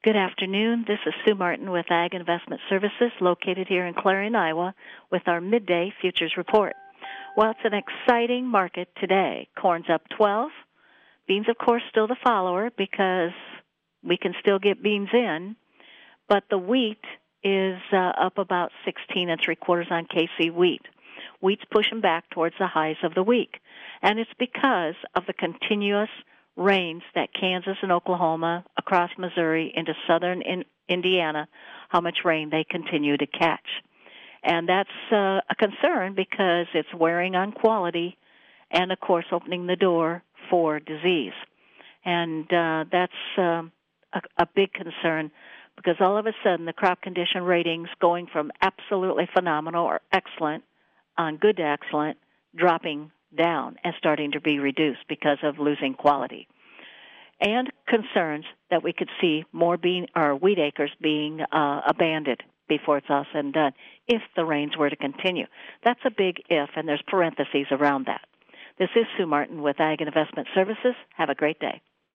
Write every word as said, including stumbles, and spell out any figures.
Good afternoon. This is Sue Martin with Ag Investment Services, located here in Clarion, Iowa, with our midday futures report. Well, it's an exciting market today. Corn's up twelve. Beans, of course, still the follower because we can still get beans in. But the wheat is uh, up about sixteen and three quarters on K C wheat. Wheat's pushing back towards the highs of the week. And it's because of the continuous rains that Kansas and Oklahoma, across Missouri, into southern in Indiana, how much rain they continue to catch. And that's uh, a concern because it's wearing on quality and, of course, opening the door for disease. And uh, that's uh, a, a big concern because all of a sudden the crop condition ratings going from absolutely phenomenal or excellent on good to excellent, dropping down and starting to be reduced because of losing quality. And concerns that we could see more bean or wheat acres being uh, abandoned before it's all said and done if the rains were to continue. That's a big if, and there's parentheses around that. This is Sue Martin with Ag and Investment Services. Have a great day.